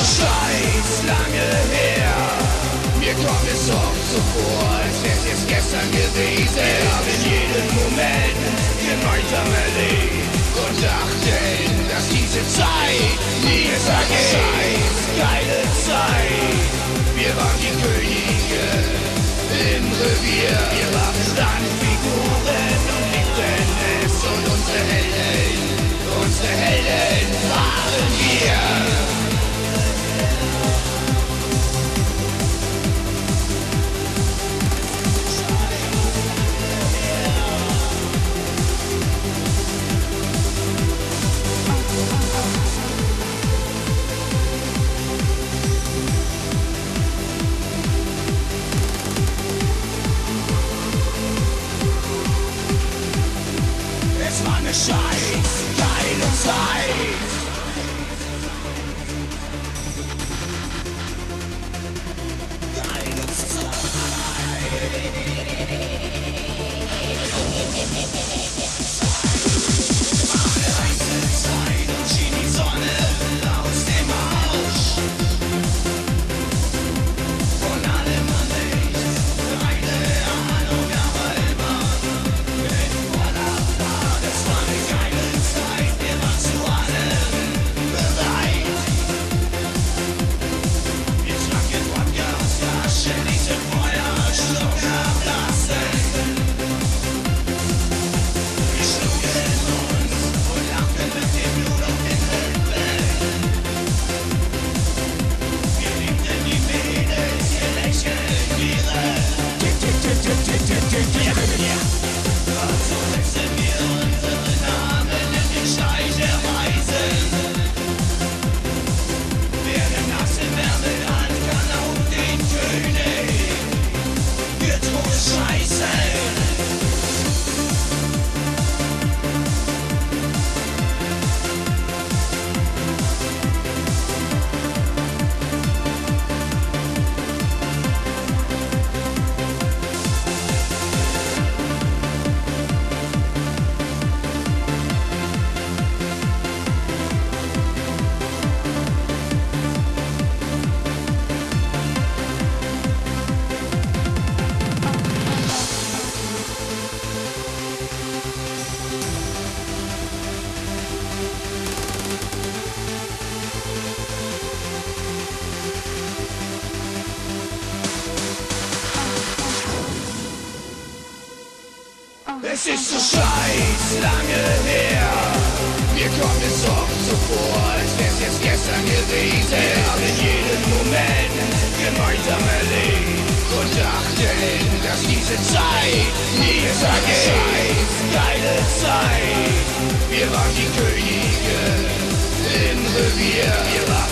Scheiß lange her. Mir kommt es oft so vor, als wär's jetzt gestern gewesen. Wir haben jeden Moment gemeinsam erlebt und dachten, dass diese Zeit nie vergeht. Scheiß geile Zeit. Wir waren die Könige im Revier. Wir waren Standfiguren und liebten es. Und unsere Helden waren wir. Es war eine scheiß geile Zeit. Geile war eine heiße Zeit und schien die Sonne aus dem Arsch. Von allem an nichts, keine Ahnung, aber immer mit voller Fahrt. Es war eine geile Zeit, wir waren zu allem bereit. Wir tranken Wodka aus Flaschen, ließen Feuer Schluck ablassen. Wir schlugen uns und lachten mit dem Blut auf den Lippen. Wir liebten die Mädels, ihr Lächeln, ihre und so setzten wir unsere Namen in den Stein der Weisen. Wer der nasse Wärme hat, kann auf den König für Tod scheißen. Es ist so scheiß lange her. Mir kommt es oft so vor, als wär's jetzt gestern gewesen. Wir haben jeden Moment gemeinsam erlebt und dachten, dass diese Zeit nie vergeht. Scheiß geile Zeit. Wir waren die Könige im Revier. Wir waren